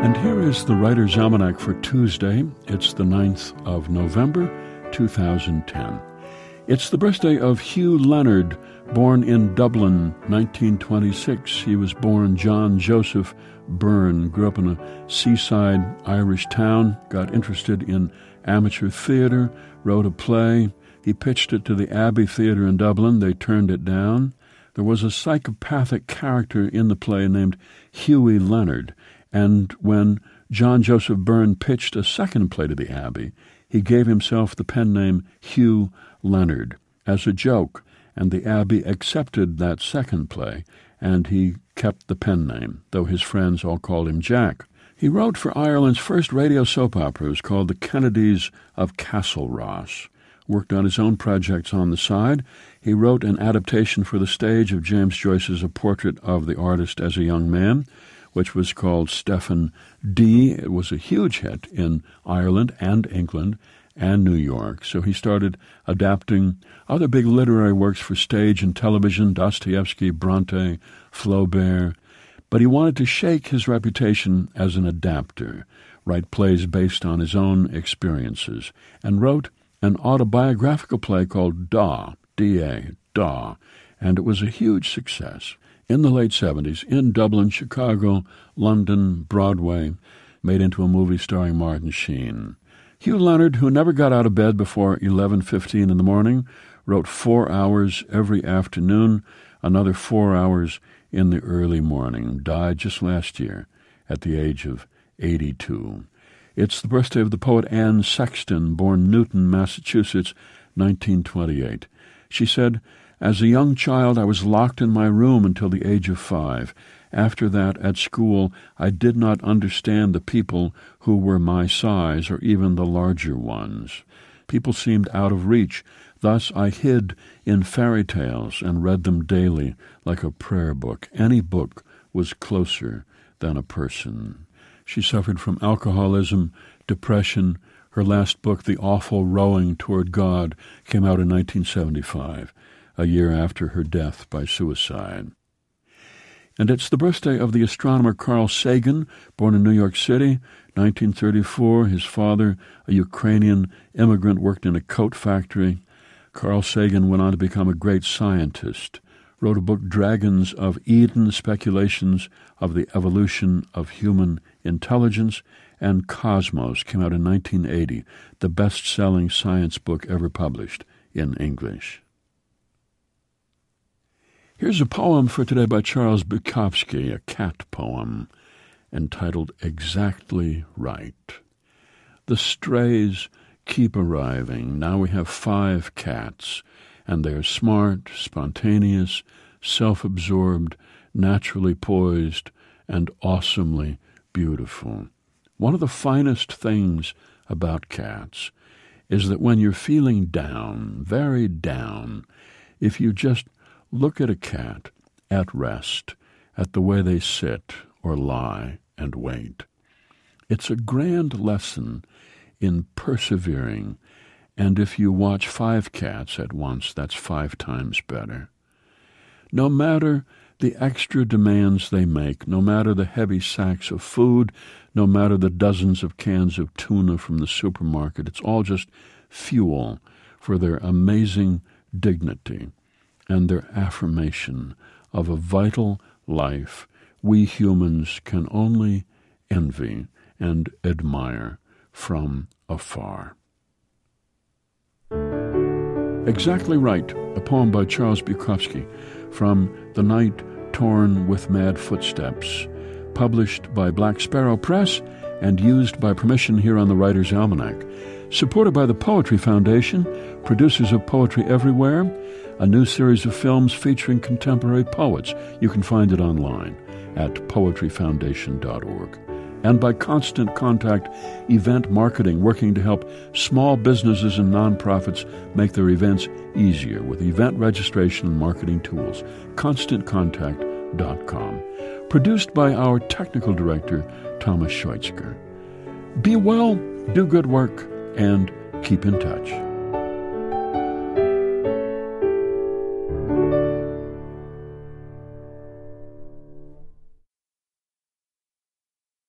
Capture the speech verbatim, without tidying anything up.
And here is the Writer's Almanac for Tuesday. It's the ninth of November, two thousand ten. It's the birthday of Hugh Leonard, born in Dublin, nineteen twenty-six. He was born John Joseph Byrne, grew up in a seaside Irish town, got interested in amateur theater, wrote a play. He pitched it to the Abbey Theatre in Dublin. They turned it down. There was a psychopathic character in the play named Hughie Leonard, and when John Joseph Byrne pitched a second play to the Abbey, he gave himself the pen name Hugh Leonard as a joke, and the Abbey accepted that second play, and he kept the pen name, though his friends all called him Jack. He wrote for Ireland's first radio soap operas called The Kennedys of Castleross, worked on his own projects on the side. He wrote an adaptation for the stage of James Joyce's A Portrait of the Artist as a Young Man, which was called Stephen D. It was a huge hit in Ireland and England and New York. So he started adapting other big literary works for stage and television, Dostoevsky, Bronte, Flaubert. But he wanted to shake his reputation as an adapter, write plays based on his own experiences, and wrote an autobiographical play called Da, D A, Da, and it was a huge success. In the late seventies, in Dublin, Chicago, London, Broadway, made into a movie starring Martin Sheen. Hugh Leonard, who never got out of bed before eleven fifteen in the morning, wrote four hours every afternoon, another four hours in the early morning, died just last year at the age of eighty-two. It's the birthday of the poet Anne Sexton, born Newton, Massachusetts, nineteen twenty-eight. She said, "As a young child, I was locked in my room until the age of five. After that, at school, I did not understand the people who were my size or even the larger ones. People seemed out of reach. Thus I hid in fairy tales and read them daily like a prayer book. Any book was closer than a person." She suffered from alcoholism, depression. Her last book, The Awful Rowing Toward God, came out in nineteen seventy-five, a year after her death by suicide. And it's the birthday of the astronomer Carl Sagan, born in New York City, nineteen thirty-four. His father, a Ukrainian immigrant, worked in a coat factory. Carl Sagan went on to become a great scientist, wrote a book, Dragons of Eden, Speculations of the Evolution of Human Intelligence, and Cosmos came out in nineteen eighty, the best-selling science book ever published in English. Here's a poem for today by Charles Bukowski, a cat poem, entitled Exactly Right. The strays keep arriving. Now we have five cats, and they're smart, spontaneous, self-absorbed, naturally poised, and awesomely beautiful. One of the finest things about cats is that when you're feeling down, very down, if you just look at a cat at rest, at the way they sit or lie and wait, it's a grand lesson in persevering, and if you watch five cats at once, that's five times better. No matter the extra demands they make, no matter the heavy sacks of food, no matter the dozens of cans of tuna from the supermarket, it's all just fuel for their amazing dignity and their affirmation of a vital life we humans can only envy and admire from afar. Exactly Right, a poem by Charles Bukowski from The Night Torn with Mad Footsteps, published by Black Sparrow Press and used by permission here on the Writer's Almanac. Supported by the Poetry Foundation, producers of Poetry Everywhere, a new series of films featuring contemporary poets. You can find it online at poetry foundation dot org. And by Constant Contact Event Marketing, working to help small businesses and nonprofits make their events easier with event registration and marketing tools. constant contact dot com. Produced by our technical director, Thomas Schweitzger. Be well, do good work, and keep in touch.